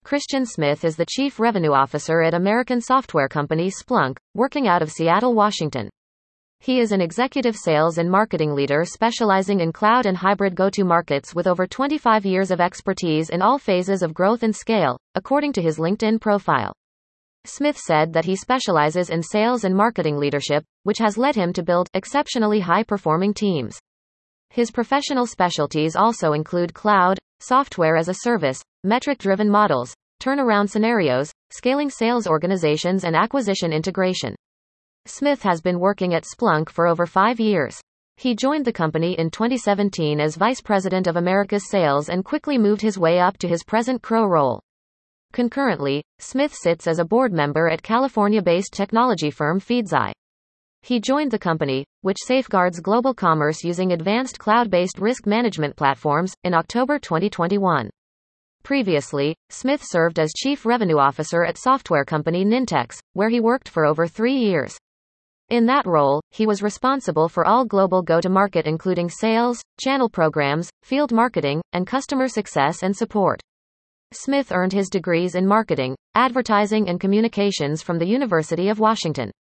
Christian Smith is the Chief Revenue Officer at American software company Splunk, working out of Seattle, Washington. He is an executive sales and marketing leader specializing in cloud and hybrid go-to-markets with over 25 years of expertise in all phases of growth and scale, according to his LinkedIn profile. Smith said that he specializes in sales and marketing leadership, which has led him to build exceptionally high-performing teams. His professional specialties also include cloud, software as a service, metric-driven models, turnaround scenarios, scaling sales organizations and acquisition integration. Smith has been working at Splunk for over 5 years. He joined the company in 2017 as Vice President of Americas Sales and quickly moved his way up to his present CRO role. Concurrently, Smith sits as a board member at California-based technology firm Feedzai. He joined the company, which safeguards global commerce using advanced cloud-based risk management platforms, in October 2021. Previously, Smith served as Chief Revenue Officer at software company Nintex, where he worked for over 3 years. In that role, he was responsible for all global go-to-market including sales, channel programs, field marketing, and customer success and support. Smith earned his degrees in marketing, advertising and communications from the University of Washington.